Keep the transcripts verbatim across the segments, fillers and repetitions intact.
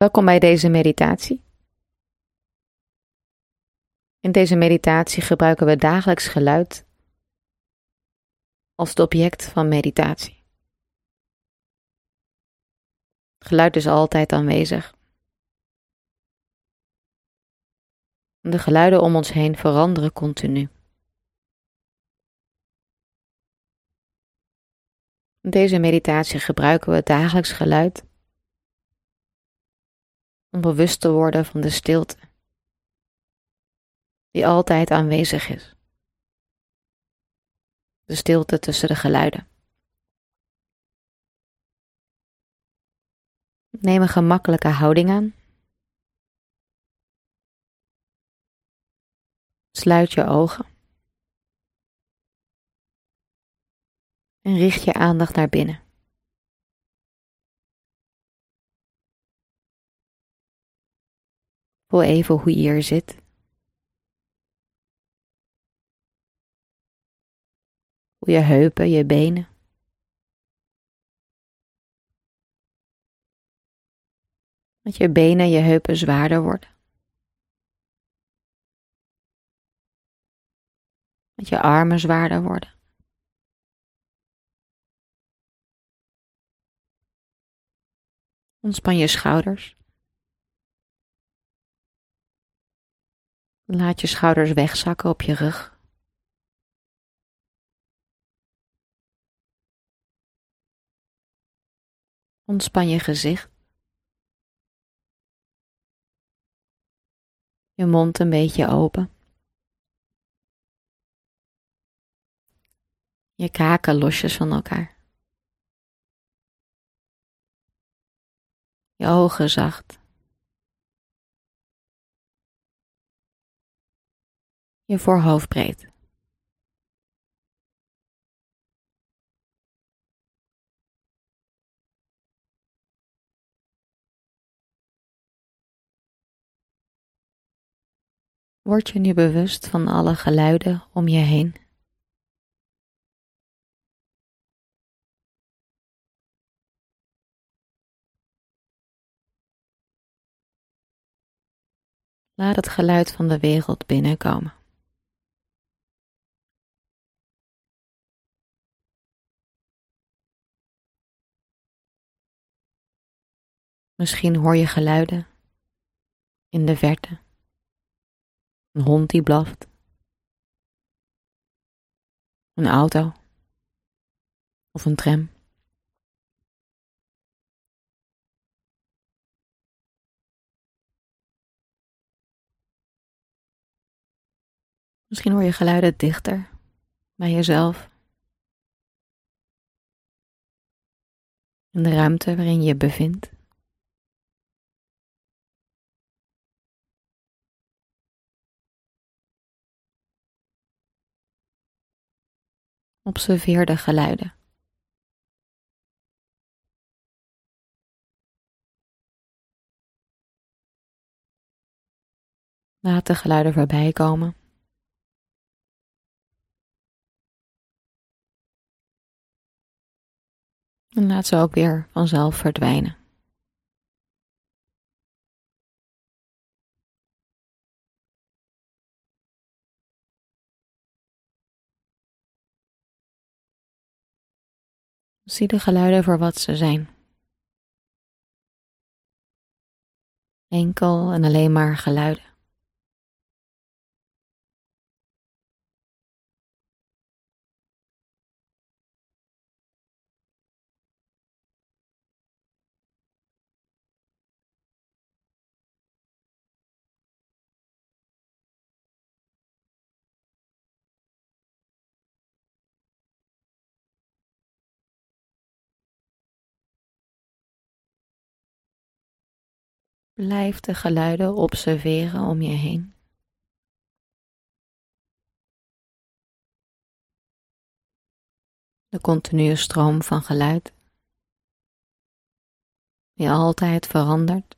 Welkom bij deze meditatie. In deze meditatie gebruiken we dagelijks geluid als het object van meditatie. Geluid is altijd aanwezig. De geluiden om ons heen veranderen continu. In deze meditatie gebruiken we het dagelijks geluid om bewust te worden van de stilte die altijd aanwezig is. De stilte tussen de geluiden. Neem een gemakkelijke houding aan. Sluit je ogen. En richt je aandacht naar binnen. Voel even hoe je hier zit. Voel je heupen, je benen. Dat je benen en je heupen zwaarder worden. Dat je armen zwaarder worden. Ontspan je schouders. Laat je schouders wegzakken op je rug. Ontspan je gezicht. Je mond een beetje open. Je kaken losjes van elkaar. Je ogen zacht. Je voorhoofd breed. Word je nu bewust van alle geluiden om je heen? Laat het geluid van de wereld binnenkomen. Misschien hoor je geluiden in de verte. Een hond die blaft. Een auto. Of een tram. Misschien hoor je geluiden dichter bij jezelf. In de ruimte waarin je je bevindt. Observeer de geluiden. Laat de geluiden voorbij komen. En laat ze ook weer vanzelf verdwijnen. Zie de geluiden voor wat ze zijn. Enkel en alleen maar geluiden. Blijf de geluiden observeren om je heen. De continue stroom van geluid, die altijd verandert.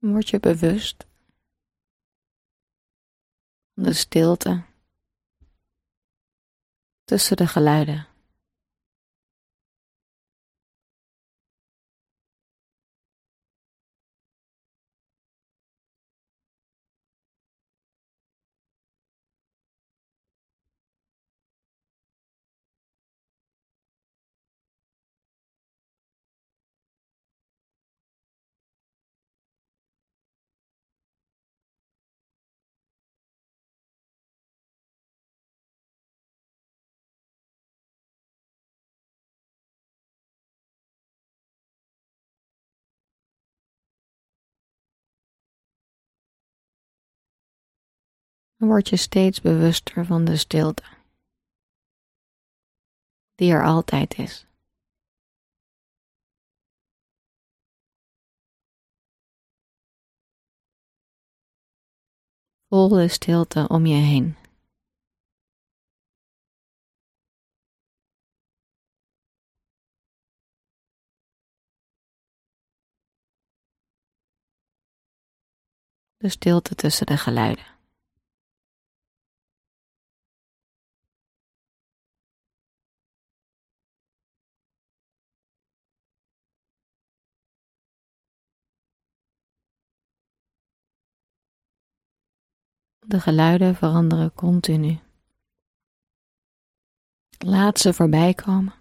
Word je bewust van de stilte tussen de geluiden. Dan word je steeds bewuster van de stilte, die er altijd is. Voel de stilte om je heen. De stilte tussen de geluiden. De geluiden veranderen continu. Laat ze voorbij komen.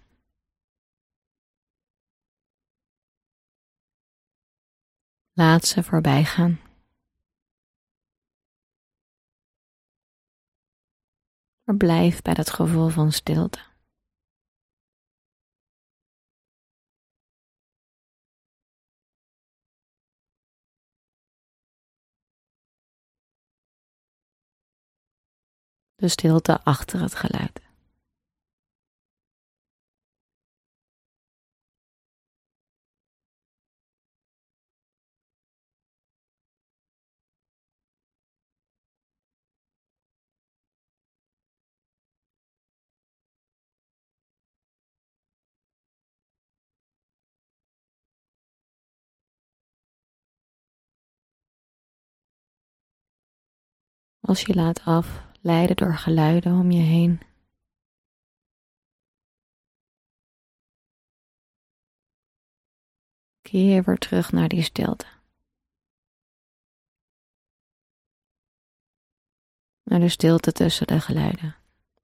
Laat ze voorbij gaan. Maar blijf bij dat gevoel van stilte. De stilte achter het geluid. Als je laat afleiden door geluiden om je heen, keer weer terug naar die stilte. Naar de stilte tussen de geluiden.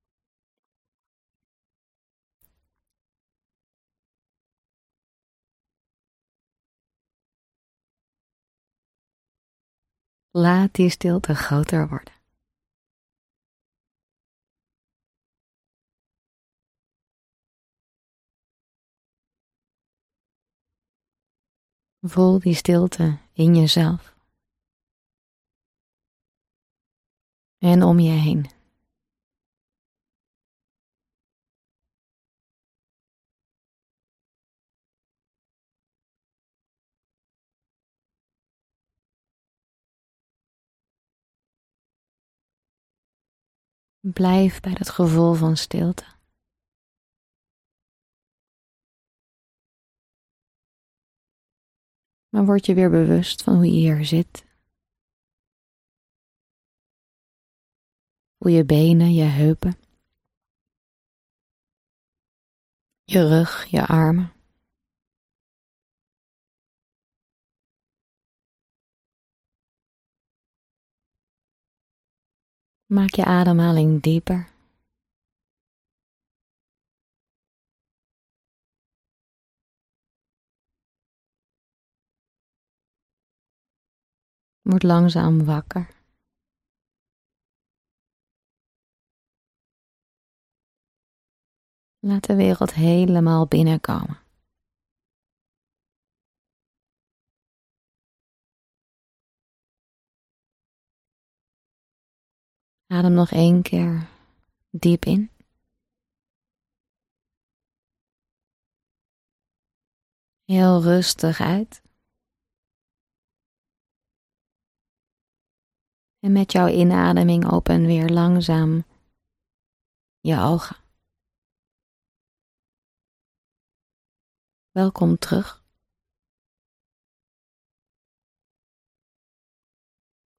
Laat die stilte groter worden. Voel die stilte in jezelf. En om je heen. Blijf bij dat gevoel van stilte. Maar word je weer bewust van hoe je hier zit. Voel je benen, je heupen. Je rug, je armen. Maak je ademhaling dieper. Word langzaam wakker. Laat de wereld helemaal binnenkomen. Adem nog één keer diep in. Heel rustig uit. En met jouw inademing open weer langzaam je ogen. Welkom terug.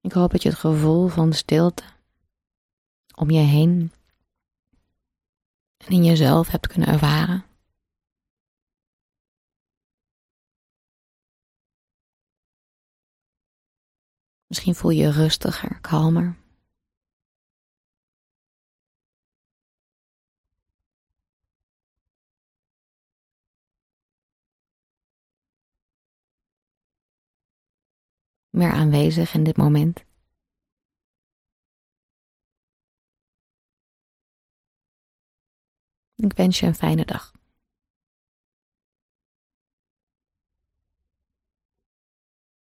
Ik hoop dat je het gevoel van stilte om je heen en in jezelf hebt kunnen ervaren. Misschien voel je je rustiger, kalmer. Meer aanwezig in dit moment. Ik wens je een fijne dag.